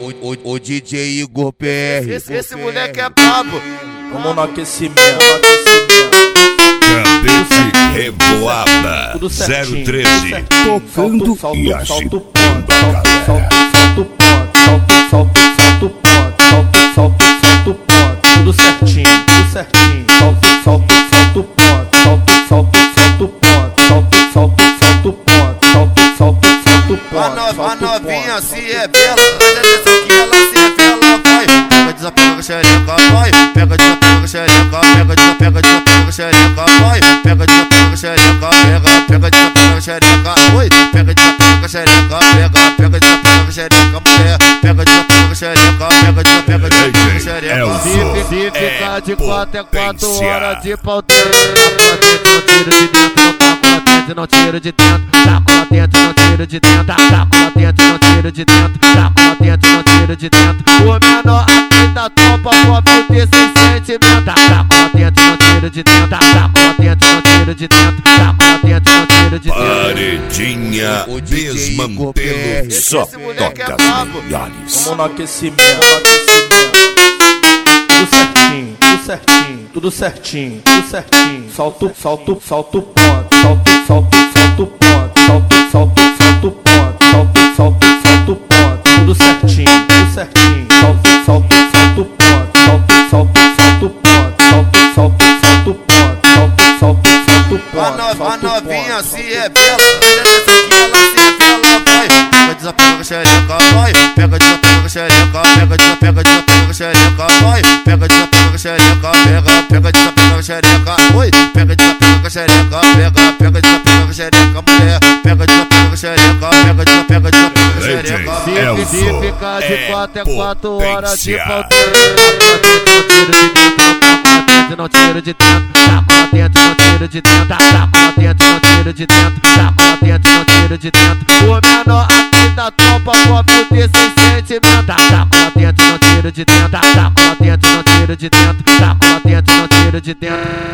O DJ Igor PR. Esse moleque é brabo. Vamos no aquecimento. Cabeça Revoada 013. Tocando e agitando salto ponto. Tudo certinho. Salto ponto. A novinha se é bela, presta atenção que ela se revela, vai. Pega, desapega com xereca, vai. Pega, desapega com xereca, pega, desapega com xereca, vai. Pega, desapega com xereca, pega, desapega com xereca, oi. Pega, desapega com xereca, pega, desapega com xereca, mulher. Pega, desapega com xereca, pega, desapega com xereca. Se ficar de 4 é 4 horas de pauteira. Taco lá dentro, não tira de dentro. Taco lá dentro, não tira de dentro. Taco lá dentro, não tira de dentro. Taco lá dentro, não tira de dentro. O menor aqui da tropa pode ter sem sentimento. Taco lá dentro, não tira de dentro. Taco lá dentro, não tira de dentro. Taco lá dentro, não tira de dentro. Paredinha Desmantelo. Só toca as melhores. Vamos no aquecimento. Tudo certinho. Salto ponto. Salto ponto. Tudo certinho. Salto ponto. A novinha se é bela, presta atenção que ela se revela, vai. Pega, desapega com xereca, vai. Pega, desapega com xereca, pega, desapega com xereca, vai. Pega, desapega com xereca, pega, desapega com xereca, oi. Pega, desapega com xereca, pega, desapega com xereca, mulher. Pega, desapega com xereca, pega, desapega com xereca. Se ficar de 4 é 4 horas de pauteira. Não tira de dentro, taco lá dentro, não tira de dentro. Taco lá dentro, não tira de dentro. Taco lá dentro, não tira de dentro. O menor aqui da tropa pode ter sem sentimento. Taco lá dentro, não tira de dentro. Taco lá dentro, não tira de dentro. Taco lá dentro, não tira de dentro.